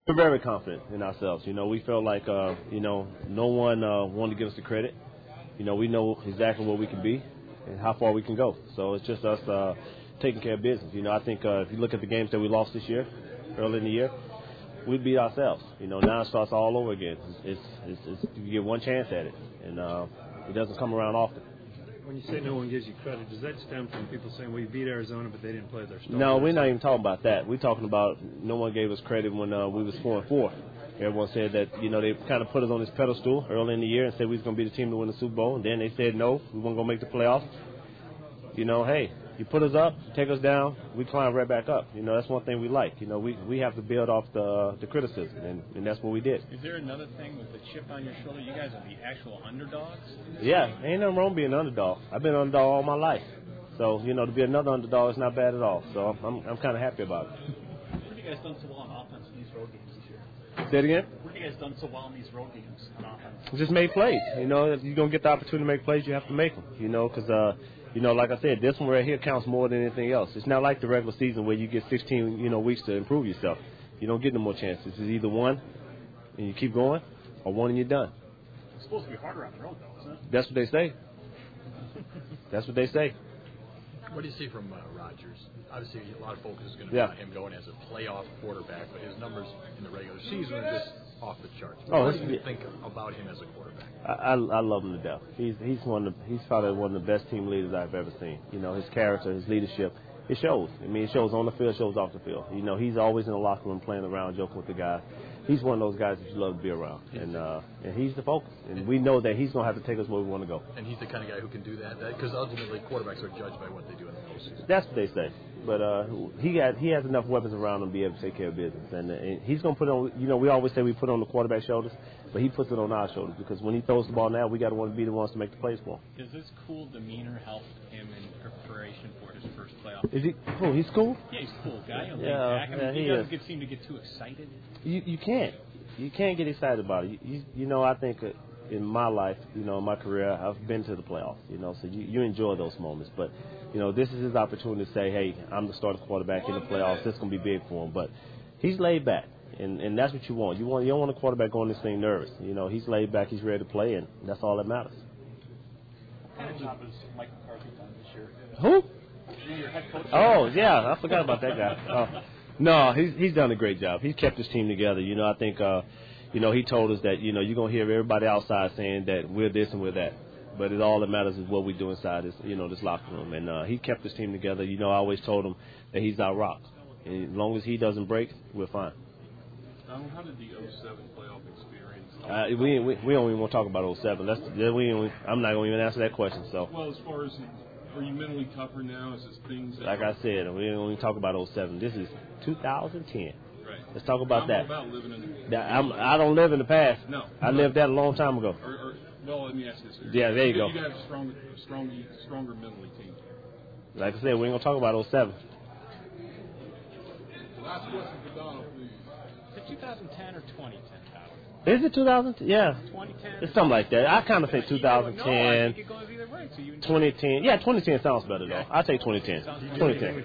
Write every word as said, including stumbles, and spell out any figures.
We're very confident in ourselves. You know, we felt like, uh, you know, no one uh, wanted to give us the credit. You know, we know exactly where we can be and how far we can go. So it's just us uh, taking care of business. You know, I think uh, if you look at the games that we lost this year, early in the year, we beat ourselves. You know, now it starts all over again. It's, it's, it's, it's you get one chance at it, and uh, it doesn't come around often. When you say no one gives you credit, does that stem from people saying, well, you beat Arizona, but they didn't play their starters? No, we're not even talking about that. We're talking about no one gave us credit when uh, we was four and four. Everyone said that, you know, they kind of put us on this pedestal early in the year and said we was going to be the team to win the Super Bowl. And then they said, no, we weren't going to make the playoffs. You know, hey, you put us up, take us down, we climb right back up. You know, that's one thing we like. You know, we, we have to build off the the criticism, and, and that's what we did. Is there another thing with the chip on your shoulder? You guys are the actual underdogs? Yeah, ain't nothing wrong being an underdog. I've been an underdog all my life. So, you know, to be another underdog is not bad at all. So I'm I'm kind of happy about it. What have you guys done so well on offense in these road games this year? Say it again? What have you guys done so well in these road games on offense? Just make plays. You know, if you're going to get the opportunity to make plays, you have to make them. You know, because, uh, you know, like I said, this one right here counts more than anything else. It's not like the regular season where you get sixteen, you know, weeks to improve yourself. You don't get no more chances. It's either one and you keep going, or one and you're done. It's supposed to be harder on the road, though, isn't it? That's what they say. That's what they say. What do you see from uh, Rodgers? Obviously, a lot of focus is going to be yeah. on him going as a playoff quarterback, but his numbers in the regular season are just off the charts. Oh, what do you think about him as a quarterback? I, I, I love him to death. He's he's one of the, he's probably one of the best team leaders I've ever seen. You know, his character, his leadership, it shows. I mean, it shows on the field, it shows off the field. You know, he's always in the locker room playing around, joking with the guys. He's one of those guys that you love to be around, and uh, and he's the focus. And we know that he's going to have to take us where we want to go. And he's the kind of guy who can do that, because ultimately quarterbacks are judged by what they do in the postseason. That's what they say. But uh, he got he has enough weapons around him to be able to take care of business, and, and he's going to put on. You know, we always say we put on the quarterback's shoulders, but he puts it on our shoulders because when he throws the ball now, we got to want to be the ones to make the plays for him. Does this cool demeanor help him in preparation for his first playoff? Is he? Oh, he's cool. Yeah, he's a cool guy. You know, Yeah, back. I mean, yeah, he, he doesn't is. get, seem to get too excited. You you can't you can't get excited about it. You you, you know, I think. Uh, in my life, you know, in my career, I've been to the playoffs, you know, so you, you enjoy those moments. But, you know, this is his opportunity to say, hey, I'm the starting quarterback in the playoffs. This is going to be big for him. But he's laid back, and, and that's what you want. You want you don't want a quarterback going this thing nervous. You know, he's laid back, he's ready to play, and that's all that matters. What kind of job has Mike McCarthy done this year? Who? Your head coach? Oh, yeah, I forgot about that guy. Oh. No, he's, he's done a great job. He's kept his team together. You know, I think uh, – You know, he told us that, you know, you're going to hear everybody outside saying that we're this and we're that. But it all that matters is what we do inside this, you know, this locker room. And uh, he kept his team together. You know, I always told him that he's our rock. And as long as he doesn't break, we're fine. Donald, how did the oh seven playoff experience? Uh, we, we we don't even want to talk about oh seven. That's we even, I'm not going to even answer that question. So. Well, as far as, are you mentally tougher now? Is this things that Like I said, we don't even talk about oh seven. This is two thousand ten. Right. Let's talk about I'm that. About living in that I'm, I don't live in the past. No. I lived that a long time ago. Or, or, well, let me ask you this. Yeah, there you go. You got a stronger, stronger, stronger mentally team. Like I said, we ain't going to talk about oh seven. Last question for Donald, please. Is it two thousand ten or twenty ten, Tyler? Is it two thousand ten? Yeah. twenty ten? It's something like that. I kind of say two thousand ten. No, I think it goes either way. So you twenty ten. Yeah, twenty ten sounds better, though. I'll take twenty ten. twenty ten.